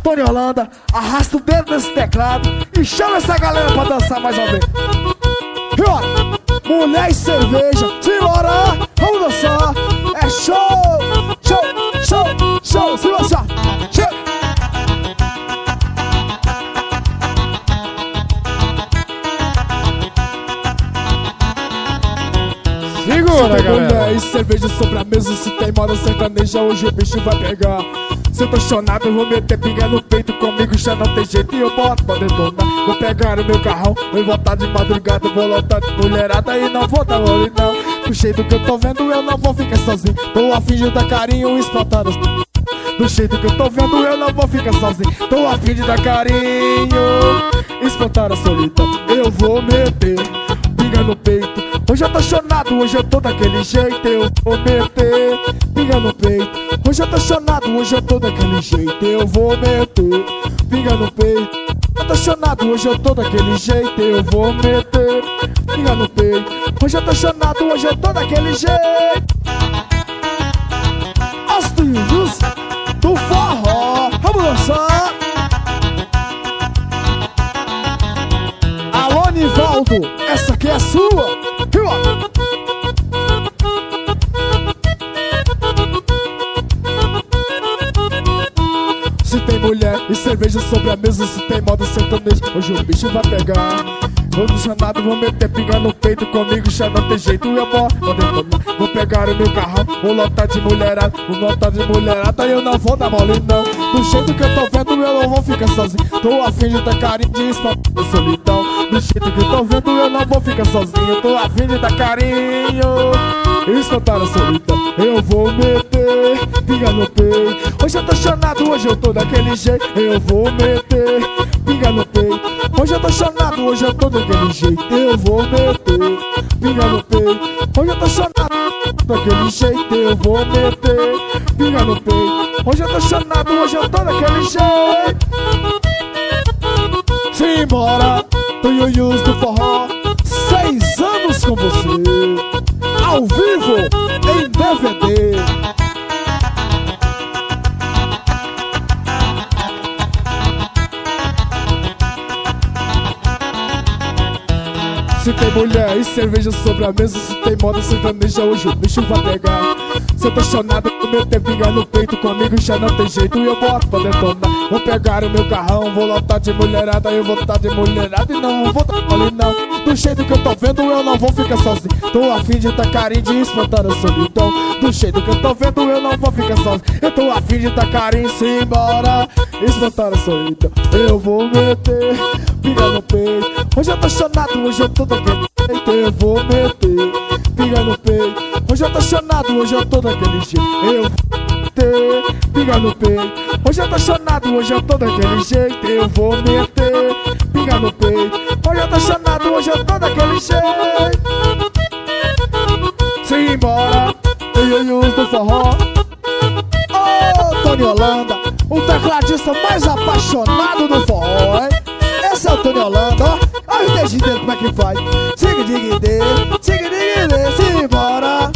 Tony Holanda, arrasta o dedo nesse teclado e chama essa galera pra dançar mais uma vez. E ó, mulher e cerveja, simbora, vamos dançar. É show, show, show, show, se lançar. Segura, galera. Mulher e cerveja sobre a mesa, se tem moda sertaneja, hoje o bicho vai pegar. Se eu tô chonado, eu vou meter pinga no peito, comigo já não tem jeito e eu boto pra detonar. Vou pegar o meu carrão, vou voltar de madrugada, vou lotar de mulherada e não vou dar mole não. Do jeito que eu tô vendo, eu não vou ficar sozinho, tô a fim de dar carinho e espantar as... Do jeito que eu tô vendo, eu não vou ficar sozinho, tô a fim de dar carinho, espantar a solidão. Eu vou meter pinga no peito, hoje eu tô chonado, hoje eu tô daquele jeito. Eu vou meter pinga no peito, hoje eu tô chonado, hoje eu tô daquele jeito. Eu vou meter pinga no peito, eu tô chonado, hoje eu tô daquele jeito. Eu vou meter pinga no peito, hoje eu tô chonado, hoje eu tô daquele jeito. Os trilhos do forró, vamos dançar. Alô, Nivaldo, essa aqui é sua. Se tem mulher e cerveja sobre a mesa, se tem moda sertaneja, hoje o bicho vai pegar. Vou do chanado, vou meter pinga no peito, comigo já não tem jeito, eu vou detonar. Vou pegar o meu carrão, vou lotar de mulherada, e eu não vou dar mole não. Do jeito que eu tô vendo, eu não vou ficar sozinho, tô a fim de dar carinho de espantar a solidão. Do jeito que eu tô vendo, eu não vou ficar sozinho, tô a fim de dar carinho e espantar a solidão. Eu vou meter pinga no peito, hoje eu tô chonado, hoje eu tô daquele jeito. Eu vou meter pinga no peito, hoje eu tô chonado, hoje eu tô daquele jeito. Eu vou meter pinga no peito, hoje eu tô chonado, daquele jeito. Eu vou meter pinga no peito, hoje eu tô chonado, hoje eu tô daquele jeito. Simbora, do Yuyus do forró, 6 anos com você, ao vivo, em DVD. Se tem mulher e cerveja sobre a mesa, se tem moda sertaneja, hoje o bicho vai pegar. Se eu tô chonado, eu meter pinga no peito, comigo já não tem jeito e eu boto pra detonar. Vou pegar o meu carrão, vou lotar de mulherada, eu vou lotar de mulherada e não vou dar mole não. Do jeito que eu tô vendo, eu não vou ficar sozinho, tô a fim de dar carinho de espantar a solidão. Do jeito que eu tô vendo, eu não vou ficar sozinho, eu tô a fim de dar carinho, simbora, espantar a solidão. Eu vou meter pinga no peito, hoje eu tô chonado, hoje eu tô daquele jeito. Eu vou meter pinga no peito, hoje eu tô chonado, hoje eu tô daquele jeito. Eu vou meter pinga no peito, hoje eu tô chonado, hoje eu tô daquele jeito. Eu vou meter pinga no peito, hoje eu tô chonado, hoje eu tô daquele jeito. Simbora, Yuyus do forró. Ô, Tony Holanda, o tecladista mais apaixonado do forró, hein? Esse é o Tony Holanda, ó. Olha o dedinho dele como é que faz. Siga, simbora.